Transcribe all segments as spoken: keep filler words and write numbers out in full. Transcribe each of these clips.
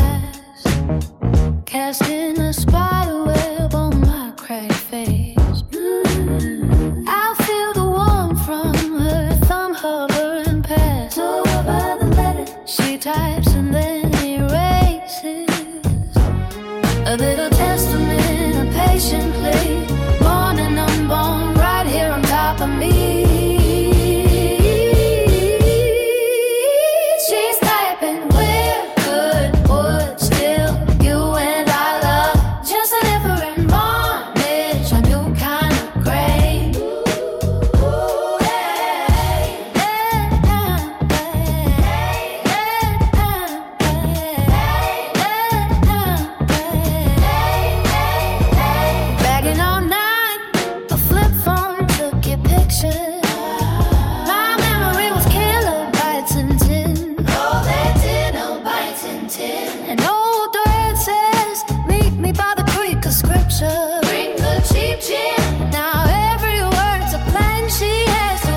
past, casting a spider web on my cracked face. Mm. I feel the warmth from her thumb hovering past. So about the letter she types and then erases. A little testament, a patient plea, born and unborn, right here on top of me. She's typing, we're good, wood, still you and I love. Just a different varnish, a new kind of gray. Ooh, hey, hey, hey, bagging all night, a flip phone took your picture. My memory was killer bites and tin. Oh, they did, no bites and tin. An old thread says, meet me by the creek of scripture. Bring the cheap gin. Now every word's a plan she has to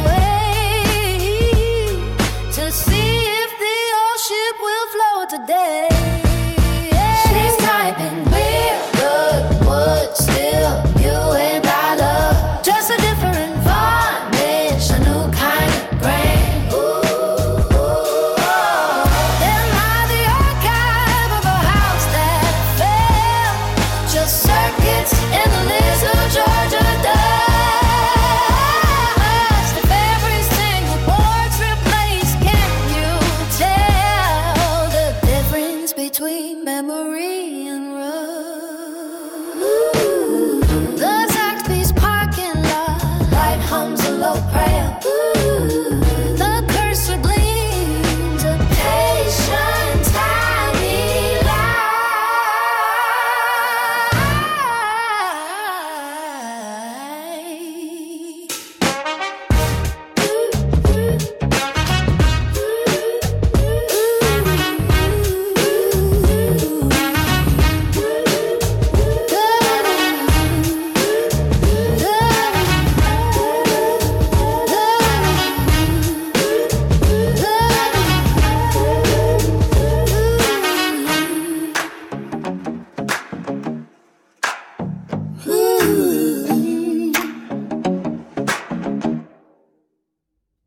wait to see if the old ship will float today. She's typing, we're good, wood, still you and I love. Just a different varnish, a new kind of grain. Ooh, ooh, oh. Then lie the archive of a house that fell. Just circuits in the Lizzo, Georgia dust. If every single port's replaced, can you tell the difference between memory and rust? Ooh.